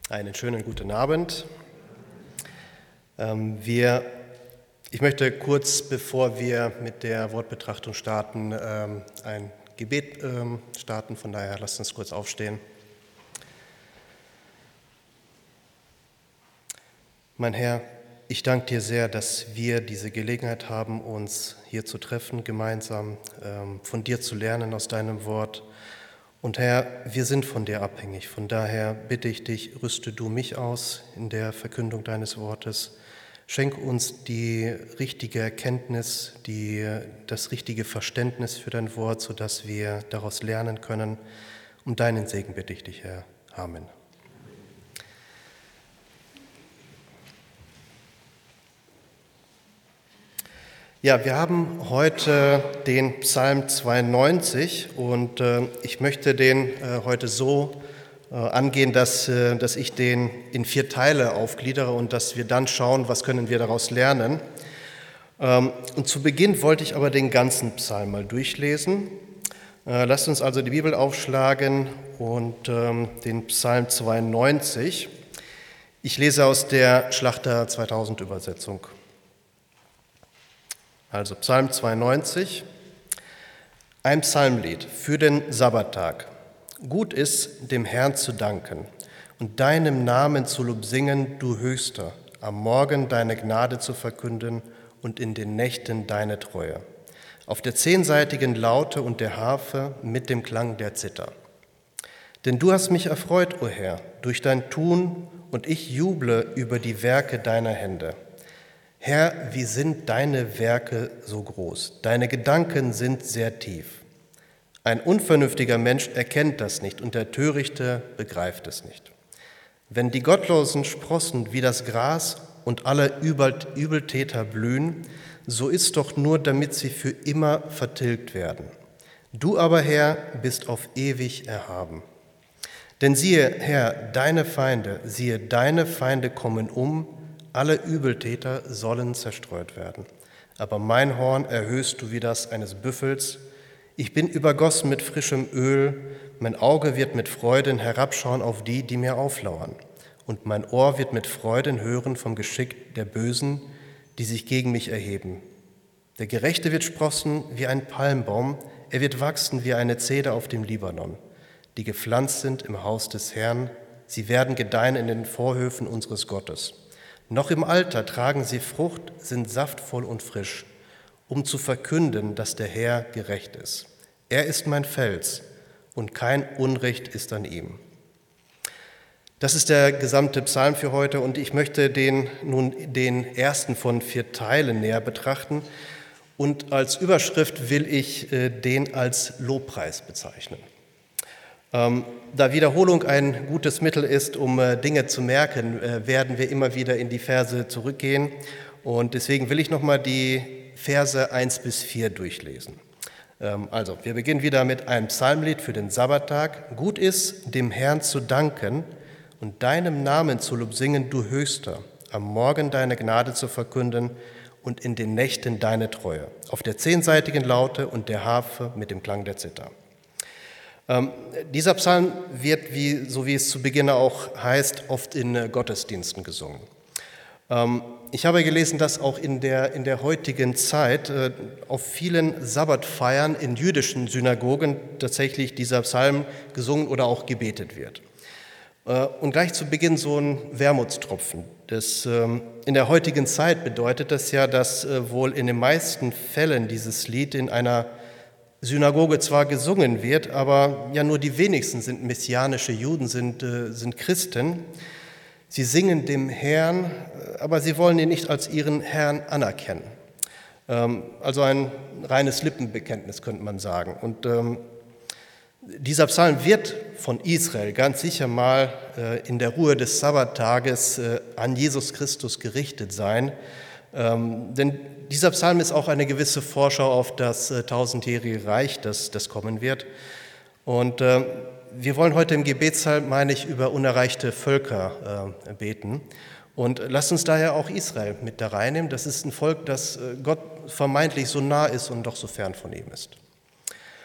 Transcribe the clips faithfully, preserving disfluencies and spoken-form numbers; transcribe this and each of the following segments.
Einen schönen guten Abend. Ähm, wir, ich möchte kurz, bevor wir mit der Wortbetrachtung starten, ähm, ein Gebet ähm, starten. Von daher lasst uns kurz aufstehen. Mein Herr, ich danke dir sehr, dass wir diese Gelegenheit haben, uns hier zu treffen, gemeinsam ähm, von dir zu lernen aus deinem Wort. Und Herr, wir sind von dir abhängig. Von daher bitte ich dich, rüste du mich aus in der Verkündung deines Wortes. Schenk uns die richtige Erkenntnis, die, das richtige Verständnis für dein Wort, sodass wir daraus lernen können. Um deinen Segen bitte ich dich, Herr. Amen. Ja, wir haben heute den Psalm zweiundneunzig und äh, ich möchte den äh, heute so äh, angehen, dass, äh, dass ich den in vier Teile aufgliedere und dass wir dann schauen, was können wir daraus lernen. Ähm, und zu Beginn wollte ich aber den ganzen Psalm mal durchlesen. Äh, lasst uns also die Bibel aufschlagen und ähm, den Psalm zweiundneunzig. Ich lese aus der Schlachter zweitausend Übersetzung. Also Psalm zweiundneunzig, ein Psalmlied für den Sabbattag. Gut ist, dem Herrn zu danken und deinem Namen zu Lob singen, du Höchster, am Morgen deine Gnade zu verkünden und in den Nächten deine Treue. Auf der zehnseitigen Laute und der Harfe mit dem Klang der Zither. Denn du hast mich erfreut, o Herr, durch dein Tun, und ich juble über die Werke deiner Hände. Herr, wie sind deine Werke so groß? Deine Gedanken sind sehr tief. Ein unvernünftiger Mensch erkennt das nicht und der Törichte begreift es nicht. Wenn die Gottlosen sprossen wie das Gras und alle Übeltäter blühen, so ist doch nur, damit sie für immer vertilgt werden. Du aber, Herr, bist auf ewig erhaben. Denn siehe, Herr, deine Feinde, siehe, deine Feinde kommen um, alle Übeltäter sollen zerstreut werden. Aber mein Horn erhöhst du wie das eines Büffels. Ich bin übergossen mit frischem Öl. Mein Auge wird mit Freuden herabschauen auf die, die mir auflauern. Und mein Ohr wird mit Freuden hören vom Geschick der Bösen, die sich gegen mich erheben. Der Gerechte wird sprossen wie ein Palmbaum. Er wird wachsen wie eine Zeder auf dem Libanon, die gepflanzt sind im Haus des Herrn. Sie werden gedeihen in den Vorhöfen unseres Gottes. Noch im Alter tragen sie Frucht, sind saftvoll und frisch, um zu verkünden, dass der Herr gerecht ist. Er ist mein Fels und kein Unrecht ist an ihm. Das ist der gesamte Psalm für heute und ich möchte den, nun den ersten von vier Teilen näher betrachten und als Überschrift will ich äh, den als Lobpreis bezeichnen. Ähm, da Wiederholung ein gutes Mittel ist, um äh, Dinge zu merken, äh, werden wir immer wieder in die Verse zurückgehen. Und deswegen will ich nochmal die Verse eins bis vier durchlesen. Ähm, also, wir beginnen wieder mit einem Psalmlied für den Sabbattag. Gut ist, dem Herrn zu danken und deinem Namen zu Lob singen, du Höchster, am Morgen deine Gnade zu verkünden und in den Nächten deine Treue. Auf der zehnseitigen Laute und der Harfe mit dem Klang der Zither. Ähm, dieser Psalm wird, wie, so wie es zu Beginn auch heißt, oft in äh, Gottesdiensten gesungen. Ähm, ich habe gelesen, dass auch in der, in der heutigen Zeit äh, auf vielen Sabbatfeiern in jüdischen Synagogen tatsächlich dieser Psalm gesungen oder auch gebetet wird. Äh, und gleich zu Beginn so ein Wermutstropfen. Das, ähm, in der heutigen Zeit bedeutet das ja, dass äh, wohl in den meisten Fällen dieses Lied in einer Synagoge zwar gesungen wird, aber ja nur die wenigsten sind messianische Juden, sind, äh, sind Christen. Sie singen dem Herrn, aber sie wollen ihn nicht als ihren Herrn anerkennen. Ähm, also ein reines Lippenbekenntnis, könnte man sagen. Und ähm, dieser Psalm wird von Israel ganz sicher mal äh, in der Ruhe des Sabbattages äh, an Jesus Christus gerichtet sein. Ähm, denn dieser Psalm ist auch eine gewisse Vorschau auf das äh, tausendjährige Reich, das, das kommen wird. Und äh, wir wollen heute im Gebetspsalm, meine ich, über unerreichte Völker äh, beten. Und lasst uns daher auch Israel mit da reinnehmen. Das ist ein Volk, das äh, Gott vermeintlich so nah ist und doch so fern von ihm ist.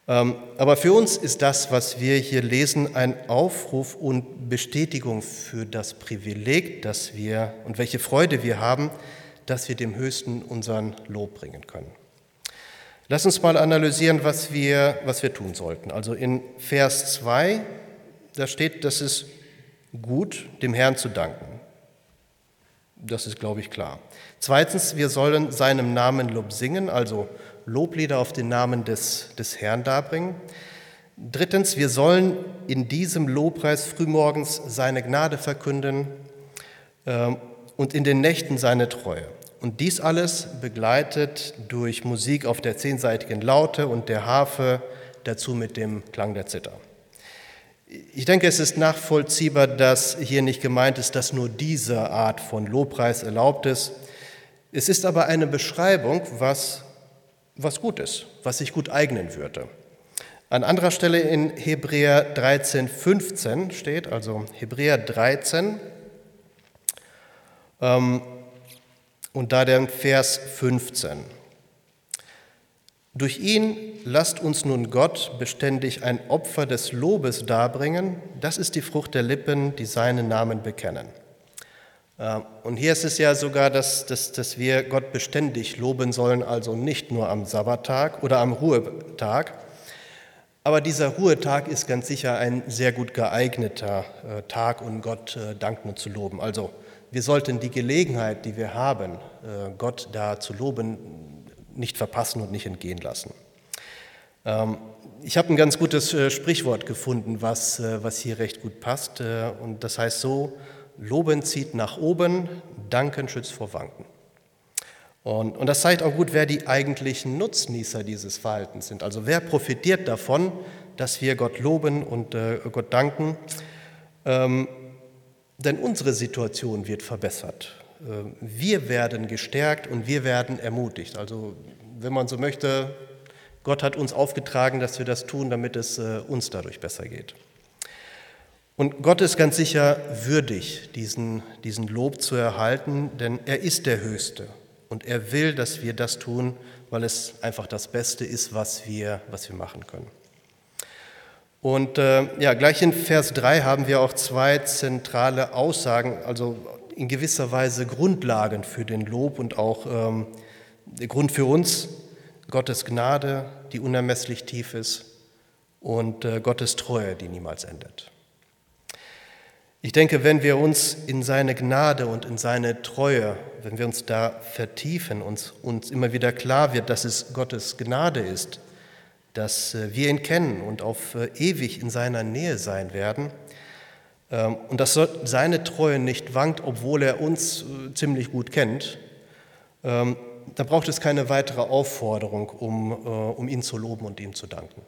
Aber für uns ist das, was wir hier lesen, ein Aufruf und Bestätigung für das Privileg, das wir und welche Freude wir haben, dass wir dem Höchsten unseren Lob bringen können. Lass uns mal analysieren, was wir, was wir tun sollten. Also in Vers zwei, da steht, dass es gut, dem Herrn zu danken. Das ist, glaube ich, klar. Zweitens, wir sollen seinem Namen Lob singen, also Loblieder auf den Namen des, des Herrn darbringen. Drittens, wir sollen in diesem Lobpreis frühmorgens seine Gnade verkünden äh, und in den Nächten seine Treue. Und dies alles begleitet durch Musik auf der zehnseitigen Laute und der Harfe, dazu mit dem Klang der Zither. Ich denke, es ist nachvollziehbar, dass hier nicht gemeint ist, dass nur diese Art von Lobpreis erlaubt ist. Es ist aber eine Beschreibung, was, was gut ist, was sich gut eignen würde. An anderer Stelle in Hebräer dreizehn, fünfzehn steht, also Hebräer dreizehn, ähm, und da der Vers fünfzehn. Durch ihn lasst uns nun Gott beständig ein Opfer des Lobes darbringen, das ist die Frucht der Lippen, die seinen Namen bekennen. Und hier ist es ja sogar, dass, dass, dass wir Gott beständig loben sollen, also nicht nur am Sabbattag oder am Ruhetag. Aber dieser Ruhetag ist ganz sicher ein sehr gut geeigneter Tag, um Gott danken und zu loben. Also wir sollten die Gelegenheit, die wir haben, Gott da zu loben, nicht verpassen und nicht entgehen lassen. Ich habe ein ganz gutes Sprichwort gefunden, was, was hier recht gut passt. Und das heißt so: Loben zieht nach oben, Danken schützt vor Wanken. Und, und das zeigt auch gut, wer die eigentlichen Nutznießer dieses Verhaltens sind. Also wer profitiert davon, dass wir Gott loben und äh, Gott danken. Ähm, denn unsere Situation wird verbessert. Äh, wir werden gestärkt und wir werden ermutigt. Also wenn man so möchte, Gott hat uns aufgetragen, dass wir das tun, damit es äh, uns dadurch besser geht. Und Gott ist ganz sicher würdig, diesen, diesen Lob zu erhalten, denn er ist der Höchste. Und er will, dass wir das tun, weil es einfach das Beste ist, was wir, was wir machen können. Und äh, ja, gleich in Vers drei haben wir auch zwei zentrale Aussagen, also in gewisser Weise Grundlagen für den Lob und auch ähm, der Grund für uns: Gottes Gnade, die unermesslich tief ist, und äh, Gottes Treue, die niemals endet. Ich denke, wenn wir uns in seine Gnade und in seine Treue, wenn wir uns da vertiefen, uns, uns immer wieder klar wird, dass es Gottes Gnade ist, dass wir ihn kennen und auf ewig in seiner Nähe sein werden, und dass seine Treue nicht wankt, obwohl er uns ziemlich gut kennt, da braucht es keine weitere Aufforderung, um, um ihn zu loben und ihm zu danken.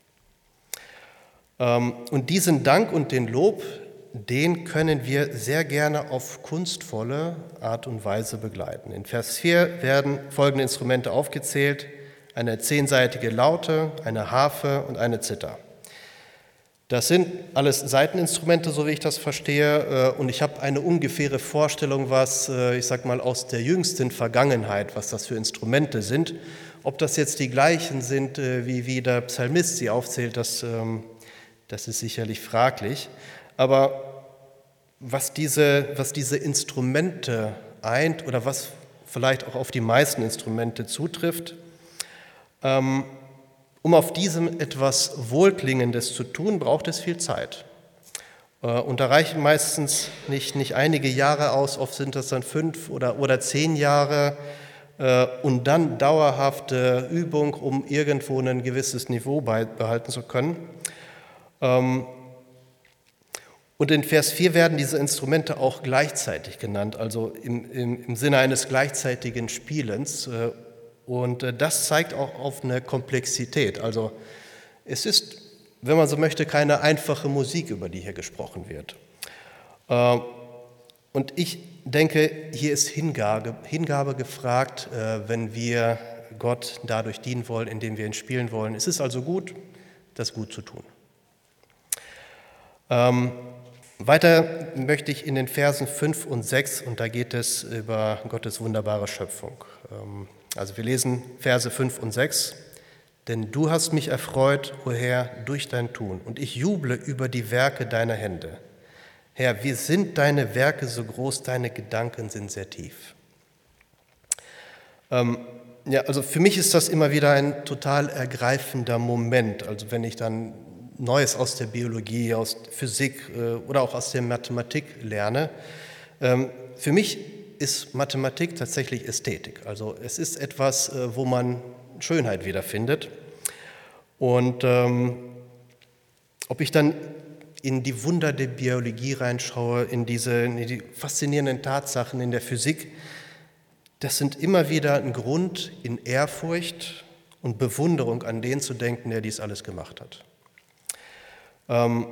Und diesen Dank und den Lob, den können wir sehr gerne auf kunstvolle Art und Weise begleiten. In Vers vier werden folgende Instrumente aufgezählt: eine zehnseitige Laute, eine Harfe und eine Zither. Das sind alles Saiteninstrumente, so wie ich das verstehe, und ich habe eine ungefähre Vorstellung, was, ich sag mal, aus der jüngsten Vergangenheit, was das für Instrumente sind. Ob das jetzt die gleichen sind, wie, wie der Psalmist sie aufzählt, das, das ist sicherlich fraglich. Aber was diese, was diese Instrumente eint oder was vielleicht auch auf die meisten Instrumente zutrifft, ähm, um auf diesem etwas Wohlklingendes zu tun, braucht es viel Zeit. Äh, und da reichen meistens nicht, nicht einige Jahre aus, oft sind das dann fünf oder, oder zehn Jahre äh, und dann dauerhafte Übung, um irgendwo ein gewisses Niveau beibehalten zu können. Ähm, Und in Vers vier werden diese Instrumente auch gleichzeitig genannt, also im, im, im Sinne eines gleichzeitigen Spielens. Und das zeigt auch auf eine Komplexität. Also es ist, wenn man so möchte, keine einfache Musik, über die hier gesprochen wird. Und ich denke, hier ist Hingabe, Hingabe gefragt, wenn wir Gott dadurch dienen wollen, indem wir ihn spielen wollen. Es ist also gut, das gut zu tun. Ähm, weiter möchte ich in den Versen fünf und sechs, und da geht es über Gottes wunderbare Schöpfung. Ähm, also wir lesen Verse fünf und sechs. Denn du hast mich erfreut, o Herr, durch dein Tun, und ich juble über die Werke deiner Hände. Herr, wie sind deine Werke so groß, deine Gedanken sind sehr tief. Ähm, ja, also für mich ist das immer wieder ein total ergreifender Moment, also wenn ich dann Neues aus der Biologie, aus Physik äh, oder auch aus der Mathematik lerne. Ähm, für mich ist Mathematik tatsächlich Ästhetik. Also es ist etwas, äh, wo man Schönheit wiederfindet. Und ähm, ob ich dann in die Wunder der Biologie reinschaue, in diese in die faszinierenden Tatsachen in der Physik, das sind immer wieder ein Grund, in Ehrfurcht und Bewunderung an den zu denken, der dies alles gemacht hat. Ähm,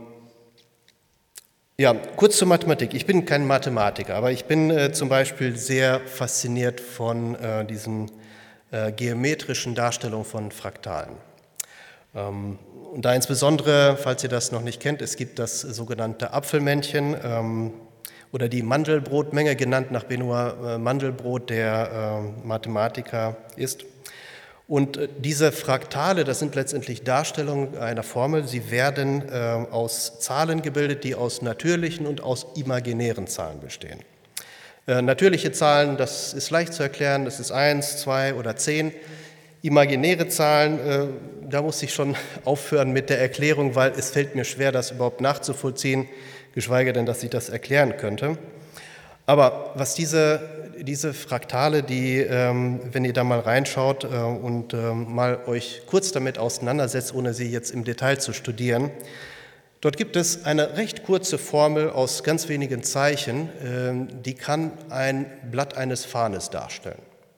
ja, kurz zur Mathematik. Ich bin kein Mathematiker, aber ich bin äh, zum Beispiel sehr fasziniert von äh, diesen äh, geometrischen Darstellungen von Fraktalen. Ähm, und da insbesondere, falls ihr das noch nicht kennt, es gibt das sogenannte Apfelmännchen ähm, oder die Mandelbrotmenge, genannt nach Benoit äh, Mandelbrot, der äh, Mathematiker ist. Und äh, diese Fraktale, das sind letztendlich Darstellungen einer Formel. Sie werden äh, aus Zahlen gebildet, die aus natürlichen und aus imaginären Zahlen bestehen. Äh, natürliche Zahlen, das ist leicht zu erklären, das ist eins, zwei oder zehn. Imaginäre Zahlen, äh, da muss ich schon aufhören mit der Erklärung, weil es fällt mir schwer, das überhaupt nachzuvollziehen, geschweige denn, dass ich das erklären könnte. Aber was diese, diese Fraktale, die, ähm, wenn ihr da mal reinschaut äh, und ähm, mal euch kurz damit auseinandersetzt, ohne sie jetzt im Detail zu studieren, dort gibt es eine recht kurze Formel aus ganz wenigen Zeichen, äh, die kann ein Blatt eines Farnes darstellen.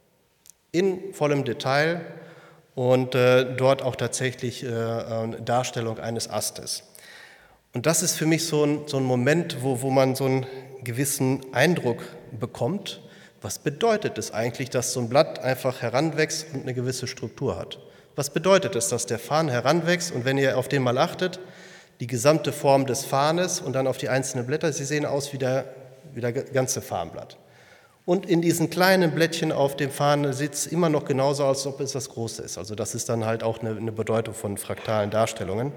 In vollem Detail und äh, dort auch tatsächlich äh, Darstellung eines Astes. Und das ist für mich so ein, so ein Moment, wo, wo man so einen gewissen Eindruck bekommt, was bedeutet es eigentlich, dass so ein Blatt einfach heranwächst und eine gewisse Struktur hat? Was bedeutet es, dass der Farn heranwächst und wenn ihr auf den mal achtet, die gesamte Form des Farnes und dann auf die einzelnen Blätter, sie sehen aus wie der, wie der ganze Farnblatt. Und in diesen kleinen Blättchen auf dem Farn sieht es immer noch genauso aus, als ob es das Große ist. Also das ist dann halt auch eine, eine Bedeutung von fraktalen Darstellungen.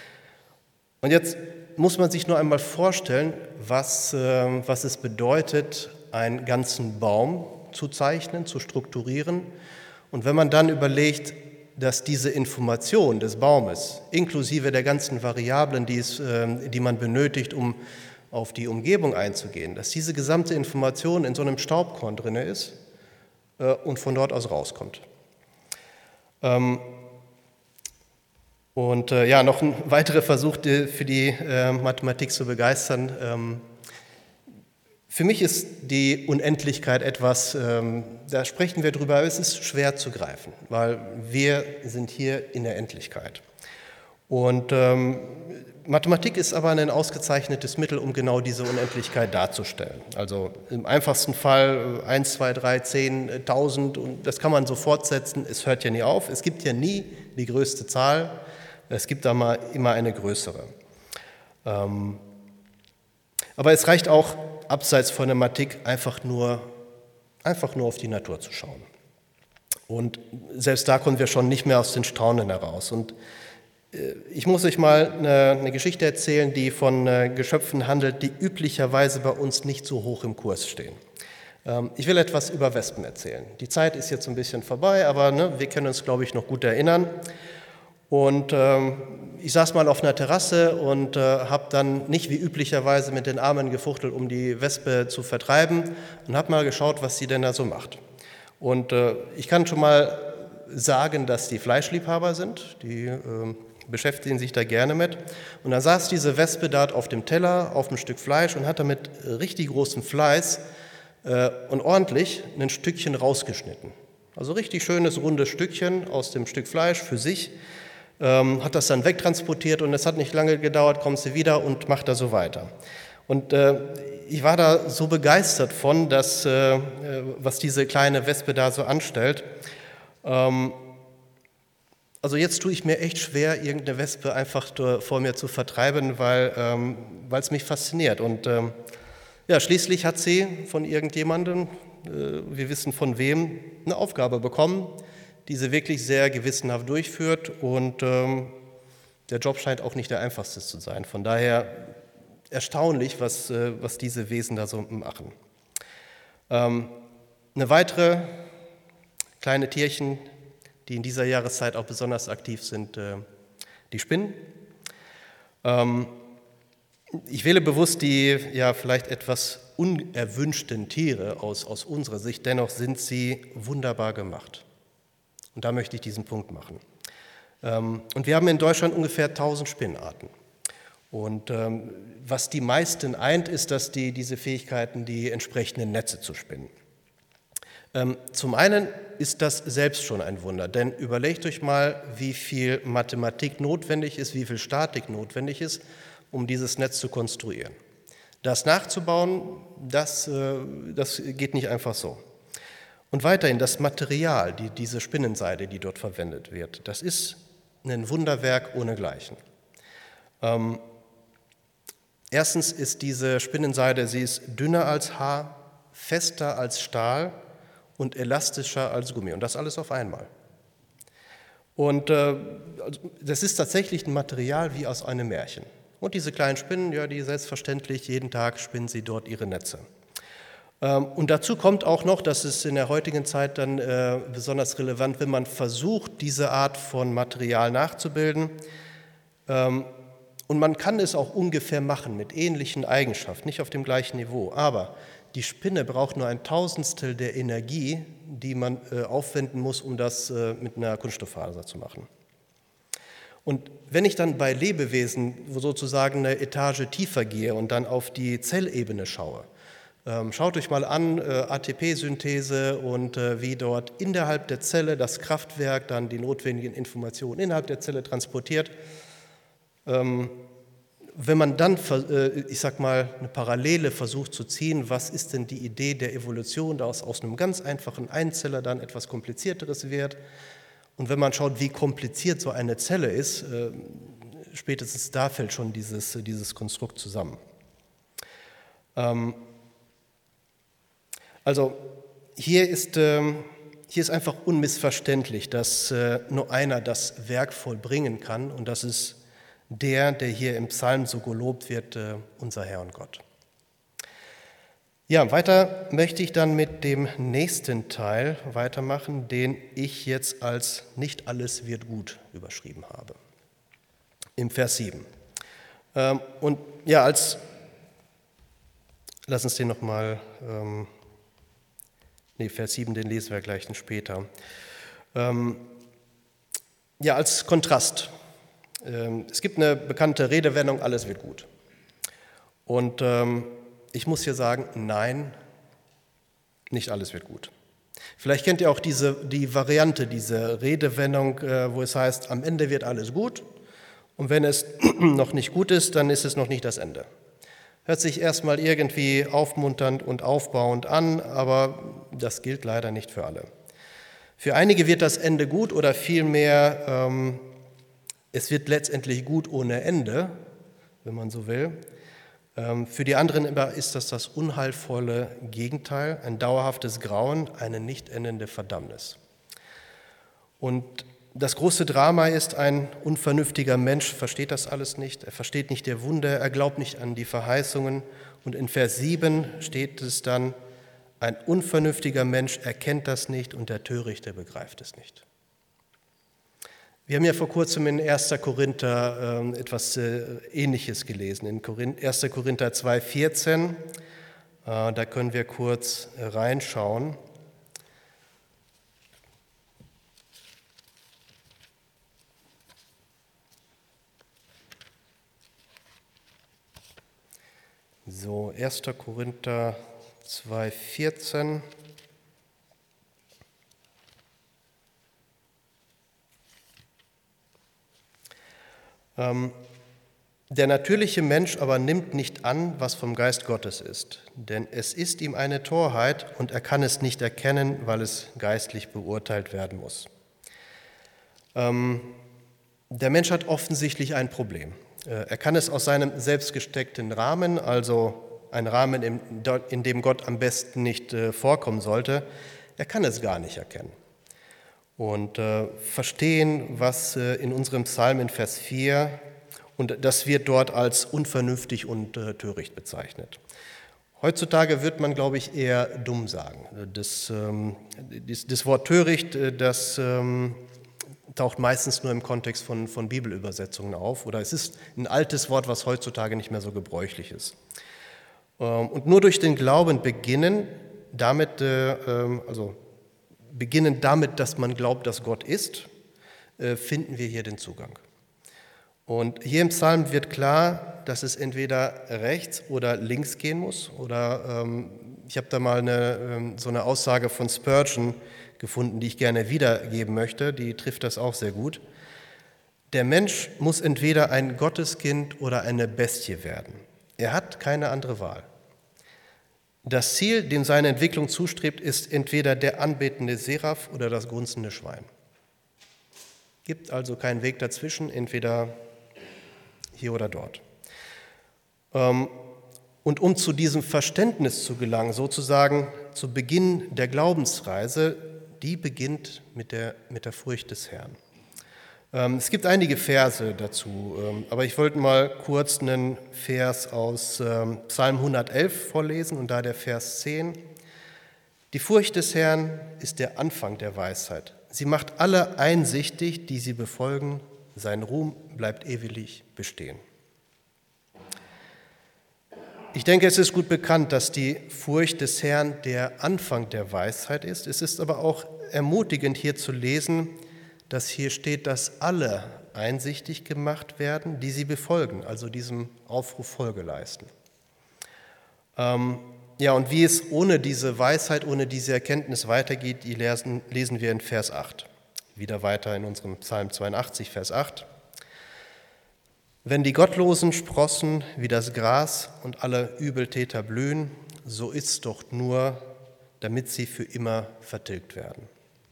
Und jetzt muss man sich nur einmal vorstellen, was, äh, was es bedeutet, einen ganzen Baum zu zeichnen, zu strukturieren. Und wenn man dann überlegt, dass diese Information des Baumes, inklusive der ganzen Variablen, die, es, äh, die man benötigt, um auf die Umgebung einzugehen, dass diese gesamte Information in so einem Staubkorn drin ist äh, und von dort aus rauskommt. Ähm, Und äh, ja, noch ein weiterer Versuch, die, für die äh, Mathematik zu begeistern. Ähm, für mich ist die Unendlichkeit etwas, ähm, da sprechen wir drüber, aber es ist schwer zu greifen, weil wir sind hier in der Endlichkeit. Und ähm, Mathematik ist aber ein ausgezeichnetes Mittel, um genau diese Unendlichkeit darzustellen. Also im einfachsten Fall eins, zwei, drei, zehn, tausend und das kann man so fortsetzen, es hört ja nie auf, es gibt ja nie die größte Zahl. Es gibt da mal immer eine größere. Ähm, aber es reicht auch, abseits von der Mathematik, einfach nur, einfach nur auf die Natur zu schauen. Und selbst da kommen wir schon nicht mehr aus den Staunen heraus. Und äh, ich muss euch mal eine, eine Geschichte erzählen, die von äh, Geschöpfen handelt, die üblicherweise bei uns nicht so hoch im Kurs stehen. Ähm, ich will etwas über Wespen erzählen. Die Zeit ist jetzt ein bisschen vorbei, aber ne, wir können uns, glaube ich, noch gut erinnern. Und ähm, ich saß mal auf einer Terrasse und äh, habe dann nicht wie üblicherweise mit den Armen gefuchtelt, um die Wespe zu vertreiben und habe mal geschaut, was sie denn da so macht. Und äh, ich kann schon mal sagen, dass die Fleischliebhaber sind, die äh, beschäftigen sich da gerne mit. Und dann saß diese Wespe dort auf dem Teller, auf einem Stück Fleisch und hat da mit richtig großem Fleiß äh, und ordentlich ein Stückchen rausgeschnitten. Also richtig schönes, rundes Stückchen aus dem Stück Fleisch für sich. Ähm, hat das dann wegtransportiert und es hat nicht lange gedauert, kommt sie wieder und macht da so weiter. Und äh, ich war da so begeistert von, dass, äh, was diese kleine Wespe da so anstellt. Ähm, also jetzt tue ich mir echt schwer, irgendeine Wespe einfach vor mir zu vertreiben, weil ähm, es mich fasziniert. Und ähm, ja, schließlich hat sie von irgendjemandem, äh, wir wissen von wem, eine Aufgabe bekommen, diese wirklich sehr gewissenhaft durchführt und ähm, der Job scheint auch nicht der einfachste zu sein. Von daher erstaunlich, was, äh, was diese Wesen da so machen. Ähm, eine weitere kleine Tierchen, die in dieser Jahreszeit auch besonders aktiv sind, äh, die Spinnen. Ähm, ich wähle bewusst die ja vielleicht etwas unerwünschten Tiere aus, aus unserer Sicht, dennoch sind sie wunderbar gemacht. Und da möchte ich diesen Punkt machen. Ähm, und wir haben in Deutschland ungefähr tausend Spinnenarten. Und ähm, was die meisten eint, ist, dass die diese Fähigkeiten, die entsprechenden Netze zu spinnen. Ähm, zum einen ist das selbst schon ein Wunder, denn überlegt euch mal, wie viel Mathematik notwendig ist, wie viel Statik notwendig ist, um dieses Netz zu konstruieren. Das nachzubauen, das, äh, das geht nicht einfach so. Und weiterhin das Material, die, diese Spinnenseide, die dort verwendet wird, das ist ein Wunderwerk ohnegleichen. Ähm, erstens ist diese Spinnenseide, sie ist dünner als Haar, fester als Stahl und elastischer als Gummi. Und das alles auf einmal. Und äh, das ist tatsächlich ein Material wie aus einem Märchen. Und diese kleinen Spinnen, ja, die selbstverständlich, jeden Tag spinnen sie dort ihre Netze. Ähm, und dazu kommt auch noch, dass es in der heutigen Zeit dann äh, besonders relevant, wenn man versucht, diese Art von Material nachzubilden. Ähm, und man kann es auch ungefähr machen mit ähnlichen Eigenschaften, nicht auf dem gleichen Niveau. Aber die Spinne braucht nur ein Tausendstel der Energie, die man äh, aufwenden muss, um das äh, mit einer Kunststofffaser zu machen. Und wenn ich dann bei Lebewesen sozusagen eine Etage tiefer gehe und dann auf die Zellebene schaue, ähm, schaut euch mal an, äh, A T P-Synthese und äh, wie dort innerhalb der Zelle das Kraftwerk dann die notwendigen Informationen innerhalb der Zelle transportiert. Ähm, wenn man dann, äh, ich sag mal, eine Parallele versucht zu ziehen, was ist denn die Idee der Evolution, dass aus einem ganz einfachen Einzeller dann etwas Komplizierteres wird. Und wenn man schaut, wie kompliziert so eine Zelle ist, äh, spätestens da fällt schon dieses, dieses Konstrukt zusammen. Ähm, also hier ist, äh, hier ist einfach unmissverständlich, dass äh, nur einer das Werk vollbringen kann und das ist der, der hier im Psalm so gelobt wird, äh, unser Herr und Gott. Ja, weiter möchte ich dann mit dem nächsten Teil weitermachen, den ich jetzt als "Nicht alles wird gut" überschrieben habe, im Vers sieben. Ähm, und ja, als, lass uns den nochmal, ähm, nee, Vers sieben, den lesen wir gleich später. Ähm, ja, als Kontrast. Ähm, es gibt eine bekannte Redewendung, alles wird gut. Und ähm, ich muss hier sagen, nein, nicht alles wird gut. Vielleicht kennt ihr auch diese, die Variante, diese Redewendung, wo es heißt, am Ende wird alles gut und wenn es noch nicht gut ist, dann ist es noch nicht das Ende. Hört sich erstmal irgendwie aufmunternd und aufbauend an, aber das gilt leider nicht für alle. Für einige wird das Ende gut oder vielmehr, ähm, es wird letztendlich gut ohne Ende, wenn man so will. Für die anderen ist das das unheilvolle Gegenteil, ein dauerhaftes Grauen, eine nicht endende Verdammnis. Und das große Drama ist, ein unvernünftiger Mensch versteht das alles nicht, er versteht nicht der Wunder, er glaubt nicht an die Verheißungen. Und in Vers sieben steht es dann, ein unvernünftiger Mensch erkennt das nicht und der Törichte begreift es nicht. Wir haben ja vor kurzem in erster Korinther äh, etwas äh, Ähnliches gelesen, in erster Korinther zwei, vierzehn. Äh, da können wir kurz äh, reinschauen. So, erster Korinther zwei, vierzehn. Der natürliche Mensch aber nimmt nicht an, was vom Geist Gottes ist, denn es ist ihm eine Torheit und er kann es nicht erkennen, weil es geistlich beurteilt werden muss. Ähm, der Mensch hat offensichtlich ein Problem. Er kann es aus seinem selbst gesteckten Rahmen, also ein Rahmen, in, in dem Gott am besten nicht äh, vorkommen sollte, er kann es gar nicht erkennen. und äh, verstehen, was äh, in unserem Psalm in Vers vier, und das wird dort als unvernünftig und äh, töricht bezeichnet. Heutzutage wird man, glaube ich, eher dumm sagen. Das, ähm, das, das Wort töricht, äh, das ähm, taucht meistens nur im Kontext von, von Bibelübersetzungen auf, oder es ist ein altes Wort, was heutzutage nicht mehr so gebräuchlich ist. Ähm, und nur durch den Glauben beginnen, damit, äh, ähm, also beginnen damit, dass man glaubt, dass Gott ist, äh, finden wir hier den Zugang. Und hier im Psalm wird klar, dass es entweder rechts oder links gehen muss. Oder ähm, ich habe da mal eine, ähm, so eine Aussage von Spurgeon gefunden, die ich gerne wiedergeben möchte. Die trifft das auch sehr gut. Der Mensch muss entweder ein Gotteskind oder eine Bestie werden. Er hat keine andere Wahl. Das Ziel, dem seine Entwicklung zustrebt, ist entweder der anbetende Seraph oder das grunzende Schwein. Gibt also keinen Weg dazwischen, entweder hier oder dort. Und um zu diesem Verständnis zu gelangen, sozusagen zu Beginn der Glaubensreise, die beginnt mit der, mit der Furcht des Herrn. Es gibt einige Verse dazu, aber ich wollte mal kurz einen Vers aus Psalm hundertelf vorlesen und da der Vers zehn. Die Furcht des Herrn ist der Anfang der Weisheit. Sie macht alle einsichtig, die sie befolgen. Sein Ruhm bleibt ewig bestehen. Ich denke, es ist gut bekannt, dass die Furcht des Herrn der Anfang der Weisheit ist. Es ist aber auch ermutigend hier zu lesen, dass hier steht, dass alle einsichtig gemacht werden, die sie befolgen, also diesem Aufruf Folge leisten. Ähm, ja, und wie es ohne diese Weisheit, ohne diese Erkenntnis weitergeht, die lesen, lesen wir in Vers acht. Wieder weiter in unserem Psalm zweiundachtzig, Vers acht. Wenn die Gottlosen sprossen wie das Gras und alle Übeltäter blühen, so ist's doch nur, damit sie für immer vertilgt werden.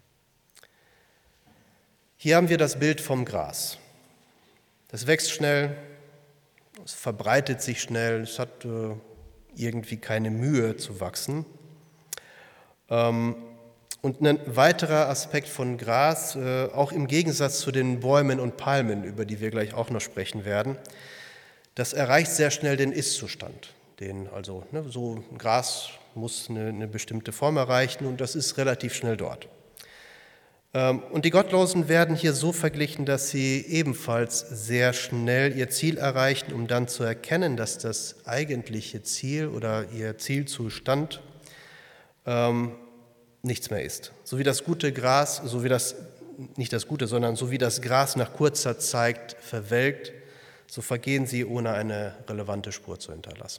Hier haben wir das Bild vom Gras. Das wächst schnell, es verbreitet sich schnell, es hat äh, irgendwie keine Mühe zu wachsen. Ähm, und ein weiterer Aspekt von Gras, äh, auch im Gegensatz zu den Bäumen und Palmen, über die wir gleich auch noch sprechen werden, das erreicht sehr schnell den Ist-Zustand. Den, also ne, so ein Gras muss eine, eine bestimmte Form erreichen und das ist relativ schnell dort. Und die Gottlosen werden hier so verglichen, dass sie ebenfalls sehr schnell ihr Ziel erreichen, um dann zu erkennen, dass das eigentliche Ziel oder ihr Zielzustand ähm, nichts mehr ist. So wie das gute Gras, so wie das, nicht das Gute, sondern so wie das Gras nach kurzer Zeit verwelkt, so vergehen sie, ohne eine relevante Spur zu hinterlassen.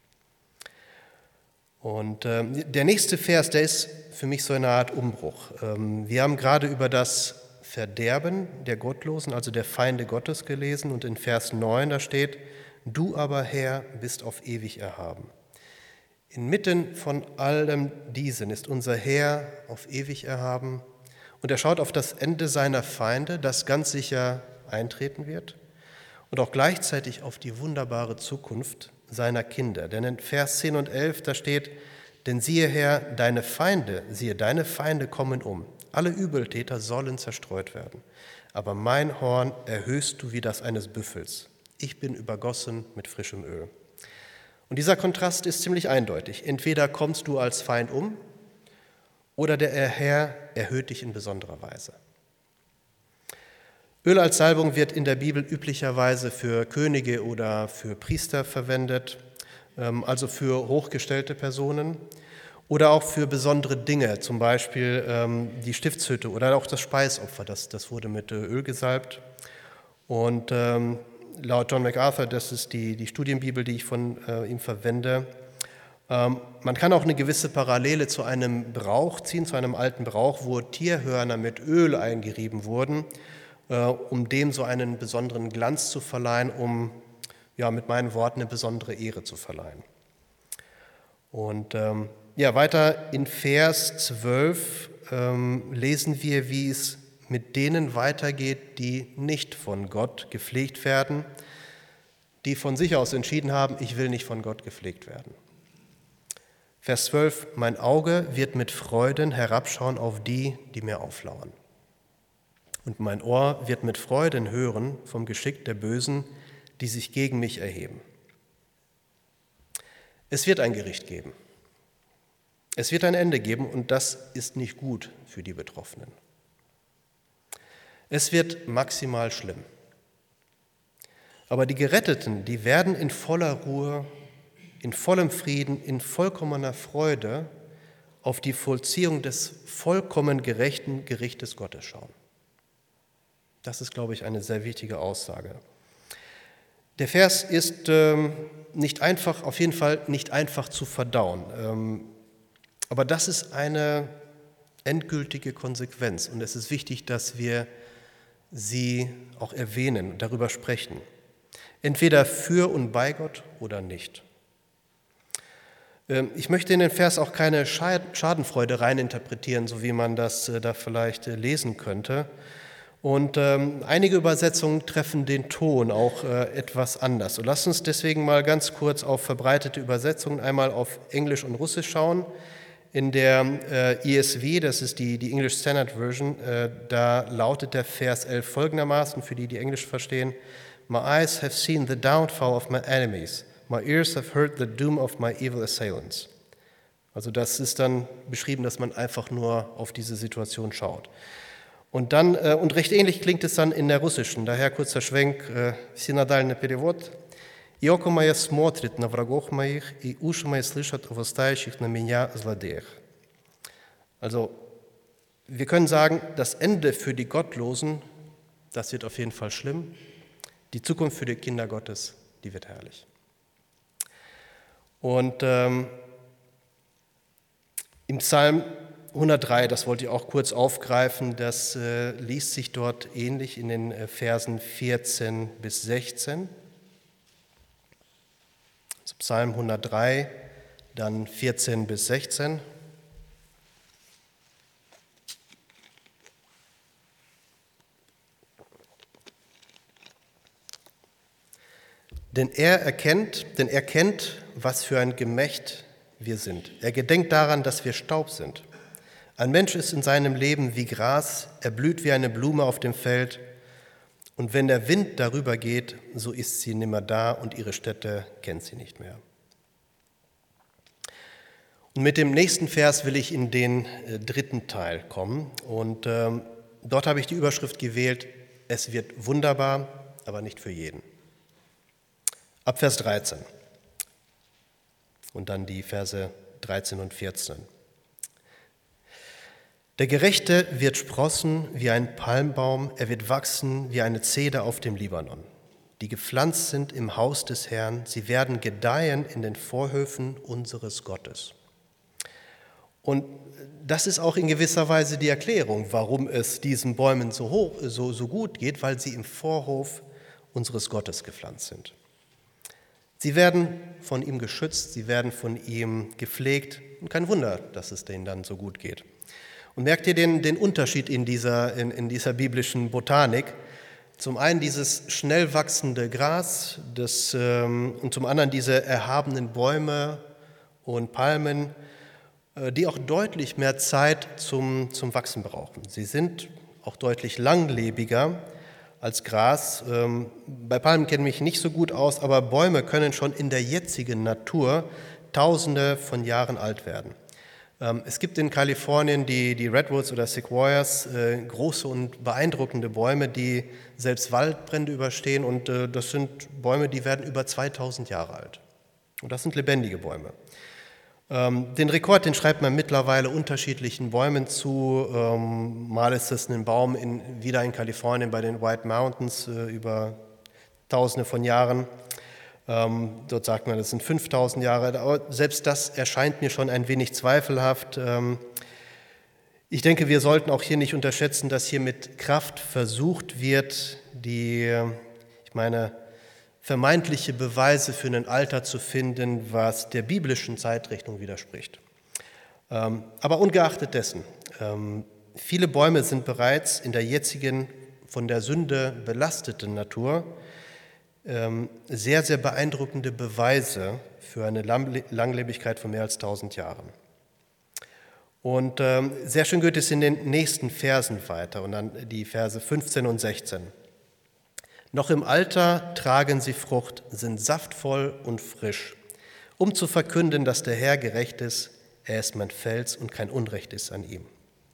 Und ähm, der nächste Vers, der ist für mich so eine Art Umbruch. Ähm, wir haben gerade über das Verderben der Gottlosen, also der Feinde Gottes, gelesen und in Vers neun da steht, du aber, Herr, bist auf ewig erhaben. Inmitten von allem diesen ist unser Herr auf ewig erhaben und er schaut auf das Ende seiner Feinde, das ganz sicher eintreten wird und auch gleichzeitig auf die wunderbare Zukunft seiner Kinder. Denn in Vers zehn und elf, da steht, denn siehe Herr, deine Feinde, siehe, deine Feinde kommen um. Alle Übeltäter sollen zerstreut werden. Aber mein Horn erhöhst du wie das eines Büffels. Ich bin übergossen mit frischem Öl. Und dieser Kontrast ist ziemlich eindeutig. Entweder kommst du als Feind um oder der Herr erhöht dich in besonderer Weise. Öl als Salbung wird in der Bibel üblicherweise für Könige oder für Priester verwendet, also für hochgestellte Personen oder auch für besondere Dinge, zum Beispiel die Stiftshütte oder auch das Speisopfer, das, das wurde mit Öl gesalbt. Und ähm, laut John MacArthur, das ist die, die Studienbibel, die ich von äh, ihm verwende, ähm, man kann auch eine gewisse Parallele zu einem Brauch ziehen, zu einem alten Brauch, wo Tierhörner mit Öl eingerieben wurden, um dem so einen besonderen Glanz zu verleihen, um ja, mit meinen Worten eine besondere Ehre zu verleihen. Und ähm, ja, weiter in Vers zwölf ähm, lesen wir, wie es mit denen weitergeht, die nicht von Gott gepflegt werden, die von sich aus entschieden haben, ich will nicht von Gott gepflegt werden. Vers zwölf, mein Auge wird mit Freuden herabschauen auf die, die mir auflauern. und mein Ohr wird mit Freuden hören vom Geschick der Bösen, die sich gegen mich erheben. Es wird ein Gericht geben. Es wird ein Ende geben und das ist nicht gut für die Betroffenen. Es wird maximal schlimm. Aber die Geretteten, die werden in voller Ruhe, in vollem Frieden, in vollkommener Freude auf die Vollziehung des vollkommen gerechten Gerichtes Gottes schauen. Das ist, glaube ich, eine sehr wichtige Aussage. Der Vers ist ähm, nicht einfach, auf jeden Fall nicht einfach zu verdauen. Ähm, aber das ist eine endgültige Konsequenz und es ist wichtig, dass wir sie auch erwähnen, darüber sprechen. Entweder für und bei Gott oder nicht. Ich möchte in den Vers auch keine Schadenfreude reininterpretieren, so wie man das da vielleicht lesen könnte. Und ähm, einige Übersetzungen treffen den Ton auch äh, etwas anders. Und lasst uns deswegen mal ganz kurz auf verbreitete Übersetzungen, einmal auf Englisch und Russisch schauen. In der äh, E S V, das ist die, die English Standard Version, äh, da lautet der Vers elf folgendermaßen, für die, die Englisch verstehen: My eyes have seen the downfall of my enemies. My ears have heard the doom of my evil assailants. Also das ist dann beschrieben, dass man einfach nur auf diese Situation schaut. Und dann, äh, und recht ähnlich klingt es dann in der russischen, daher kurzer Schwenk, синодальный перевод. «И око мое смотрит на врагов моих, и уши мои слышат о восстающих на меня злодеях». Also, wir können sagen, das Ende für die Gottlosen, das wird auf jeden Fall schlimm. Die Zukunft für die Kinder Gottes, die wird herrlich. Und ähm, im Psalm hundertdrei, das wollte ich auch kurz aufgreifen, das äh, liest sich dort ähnlich in den äh, Versen vierzehn bis sechzehn. Also Psalm hundertdrei, dann vierzehn bis sechzehn. Denn er erkennt, denn er kennt, was für ein Gemächt wir sind. Er gedenkt daran, dass wir Staub sind. Ein Mensch ist in seinem Leben wie Gras, er blüht wie eine Blume auf dem Feld. Und wenn der Wind darüber geht, so ist sie nimmer da und ihre Stätte kennt sie nicht mehr. Und mit dem nächsten Vers will ich in den äh, dritten Teil kommen. Und ähm, dort habe ich die Überschrift gewählt: Es wird wunderbar, aber nicht für jeden. Ab Vers dreizehn und dann die Verse dreizehn und vierzehn. Der Gerechte wird sprossen wie ein Palmbaum, er wird wachsen wie eine Zeder auf dem Libanon. Die gepflanzt sind im Haus des Herrn, sie werden gedeihen in den Vorhöfen unseres Gottes. Und das ist auch in gewisser Weise die Erklärung, warum es diesen Bäumen so, hoch, so, so gut geht, weil sie im Vorhof unseres Gottes gepflanzt sind. Sie werden von ihm geschützt, sie werden von ihm gepflegt und kein Wunder, dass es denen dann so gut geht. Und merkt ihr den, den Unterschied in dieser, in, in dieser biblischen Botanik? Zum einen dieses schnell wachsende Gras das, ähm, und zum anderen diese erhabenen Bäume und Palmen, äh, die auch deutlich mehr Zeit zum, zum Wachsen brauchen. Sie sind auch deutlich langlebiger als Gras. Ähm, bei Palmen kenne ich mich nicht so gut aus, aber Bäume können schon in der jetzigen Natur Tausende von Jahren alt werden. Ähm, es gibt in Kalifornien die, die Redwoods oder Sequoias, äh, große und beeindruckende Bäume, die selbst Waldbrände überstehen, und äh, das sind Bäume, die werden über zweitausend Jahre alt. Und das sind lebendige Bäume. Ähm, den Rekord, den schreibt man mittlerweile unterschiedlichen Bäumen zu. Ähm, mal ist es ein Baum in, wieder in Kalifornien bei den White Mountains äh, über Tausende von Jahren. Ähm, dort sagt man, das sind fünftausend Jahre. Aber selbst das erscheint mir schon ein wenig zweifelhaft. Ähm, ich denke, wir sollten auch hier nicht unterschätzen, dass hier mit Kraft versucht wird, die, ich meine, vermeintliche Beweise für ein Alter zu finden, was der biblischen Zeitrechnung widerspricht. Ähm, aber ungeachtet dessen, ähm, viele Bäume sind bereits in der jetzigen, von der Sünde belasteten Natur ähm, sehr, sehr beeindruckende Beweise für eine Langlebigkeit von mehr als tausend Jahren. Und ähm, sehr schön geht es in den nächsten Versen weiter und dann die Verse fünfzehn und sechzehn. Noch im Alter tragen sie Frucht, sind saftvoll und frisch, um zu verkünden, dass der Herr gerecht ist, er ist mein Fels und kein Unrecht ist an ihm.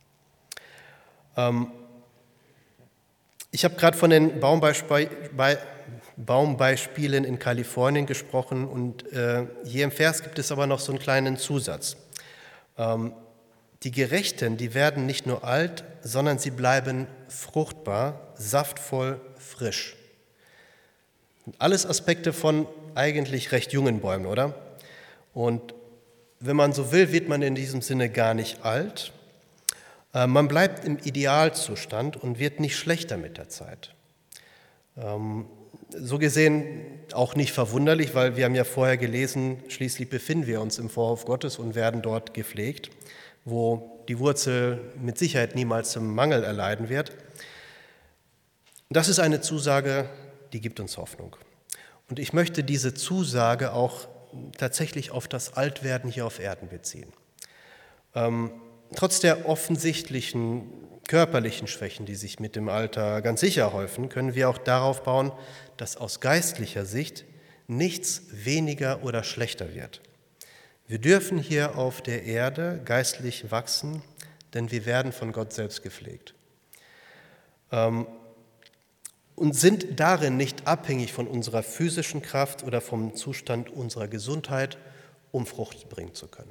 Ähm, ich habe gerade von den Baumbeispielen bei, Baumbeispielen in Kalifornien gesprochen und äh, hier im Vers gibt es aber noch so einen kleinen Zusatz. Ähm, die Gerechten, die werden nicht nur alt, sondern sie bleiben fruchtbar, saftvoll, frisch. Alles Aspekte von eigentlich recht jungen Bäumen, oder? Und wenn man so will, wird man in diesem Sinne gar nicht alt. Äh, man bleibt im Idealzustand und wird nicht schlechter mit der Zeit. Ähm, so gesehen auch nicht verwunderlich, weil wir haben ja vorher gelesen, schließlich befinden wir uns im Vorhof Gottes und werden dort gepflegt, wo die Wurzel mit Sicherheit niemals zum Mangel erleiden wird. Das ist eine Zusage, die gibt uns Hoffnung. Und ich möchte diese Zusage auch tatsächlich auf das Altwerden hier auf Erden beziehen. Ähm, trotz der offensichtlichen körperlichen Schwächen, die sich mit dem Alter ganz sicher häufen, können wir auch darauf bauen, dass aus geistlicher Sicht nichts weniger oder schlechter wird. Wir dürfen hier auf der Erde geistlich wachsen, denn wir werden von Gott selbst gepflegt. Ähm, und sind darin nicht abhängig von unserer physischen Kraft oder vom Zustand unserer Gesundheit, um Frucht bringen zu können.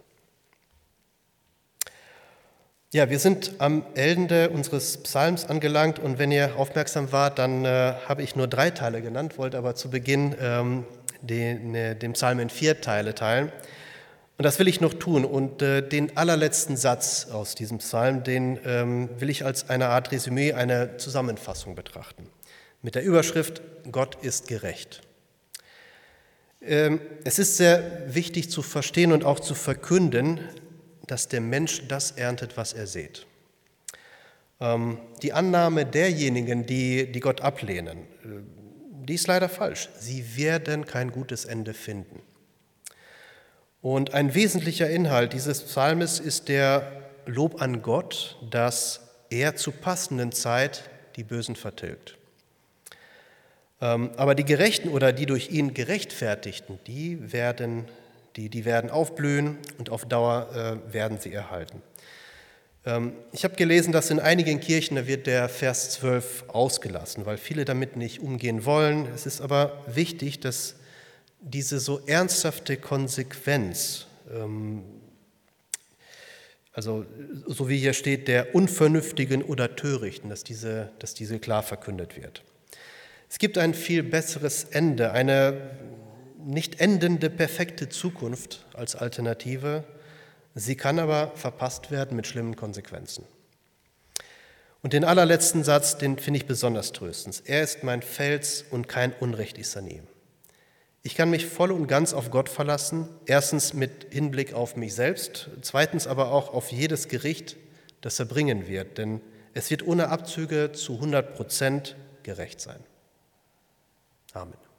Ja, wir sind am Ende unseres Psalms angelangt und wenn ihr aufmerksam wart, dann äh, habe ich nur drei Teile genannt, wollte aber zu Beginn ähm, den, äh, den Psalm in vier Teile teilen. Und das will ich noch tun und äh, den allerletzten Satz aus diesem Psalm, den ähm, will ich als eine Art Resümee, eine Zusammenfassung betrachten. Mit der Überschrift Gott ist gerecht. Ähm, es ist sehr wichtig zu verstehen und auch zu verkünden, dass der Mensch das erntet, was er sät. Ähm, die Annahme derjenigen, die, die Gott ablehnen, äh, die ist leider falsch. Sie werden kein gutes Ende finden. Und ein wesentlicher Inhalt dieses Psalmes ist der Lob an Gott, dass er zur passenden Zeit die Bösen vertilgt. Aber die Gerechten oder die durch ihn Gerechtfertigten, die werden, die, die werden aufblühen und auf Dauer äh, werden sie erhalten. Ähm, ich habe gelesen, dass in einigen Kirchen, da wird der Vers zwölf ausgelassen, weil viele damit nicht umgehen wollen. Es ist aber wichtig, dass diese so ernsthafte Konsequenz, ähm, also so wie hier steht, der Unvernünftigen oder Törichten, dass diese, dass diese klar verkündet wird. Es gibt ein viel besseres Ende, eine nicht endende, perfekte Zukunft als Alternative. Sie kann aber verpasst werden mit schlimmen Konsequenzen. Und den allerletzten Satz, den finde ich besonders tröstend. Er ist mein Fels und kein Unrecht ist an ihm. Ich kann mich voll und ganz auf Gott verlassen, erstens mit Hinblick auf mich selbst, zweitens aber auch auf jedes Gericht, das er bringen wird, denn es wird ohne Abzüge zu hundert Prozent gerecht sein. Amen.